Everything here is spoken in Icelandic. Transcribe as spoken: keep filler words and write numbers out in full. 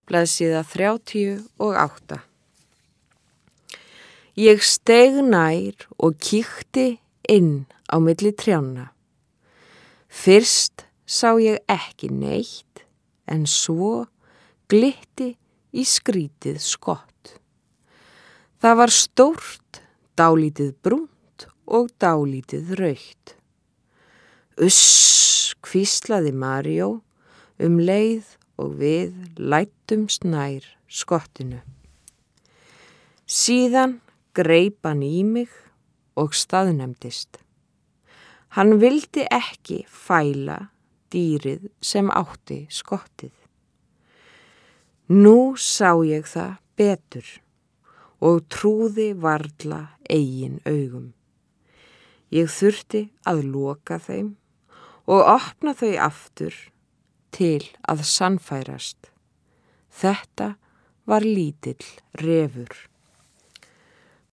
blaðsíða þrjátíu og átta. Ég steig nær og kíkti inn á milli trjánna. Fyrst sá ég ekki neitt, en svo glitti í skrítið skott. Það var stórt, dálítið brúnt og dálítið rautt. Uss, hvíslaði Maríó um leið og við læddumst nær skottinu. Síðan greip hann í mig og staðnæmdist. Hann vildi ekki fæla dýrið sem átti skottið. Nú sá ég það betur og trúði varla eigin augum. Ég þurfti að loka þeim og opna þau aftur til að sannfærast. Þetta var lítill refur.